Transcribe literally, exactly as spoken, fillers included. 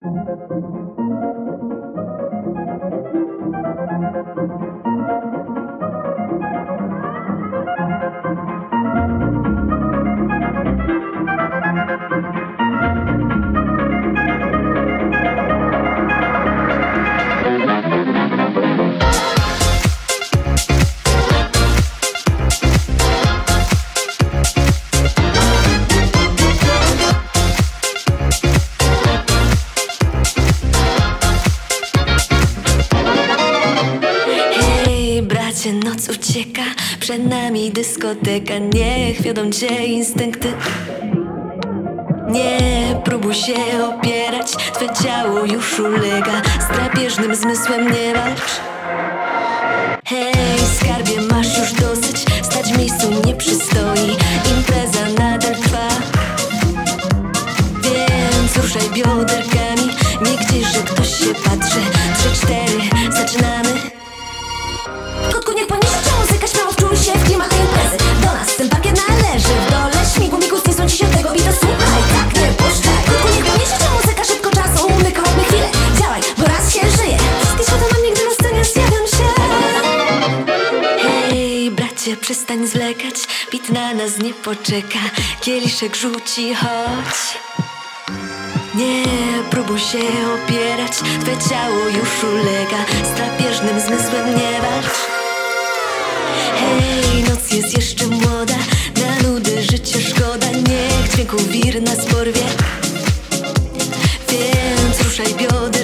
Noc ucieka, przed nami dyskoteka. Niech wiodą cię instynkty. Nie próbuj się opierać, twe ciało już ulega. Z drapieżnym zmysłem nie walcz. Hej, skarbie, masz już dosyć. Stać w miejscu nie przystoi. Impreza nadal trwa. Więc ruszaj bioderkami. Nie gdzieś, że ktoś się patrzy. Trzy, cztery, zaczynamy. Kotku, niech poniesie muzyka, śmiało wczuj się w klimat imprezy. Do nas ten pakiet należy. W dole śmigu, migus, nie sądzi się tego bita. Słuchaj, tak nie puszczaj. Kotku, niech poniesie muzyka, szybko czasu umyka, łapmy chwilę. Działaj, bo raz się żyje. Wszystkie światła mam nigdy na scenie zjawiam się. Hej, bracie, przestań zwlekać. Bit na nas nie poczeka. Kieliszek rzuci, chodź. Nie próbuj się opierać, twe ciało już ulega. Z drapieżnym zmysłem nie walcz. Hej, noc jest jeszcze młoda. Na nudy życia szkoda. Niech dźwięku wir nas porwie. Więc ruszaj bioder.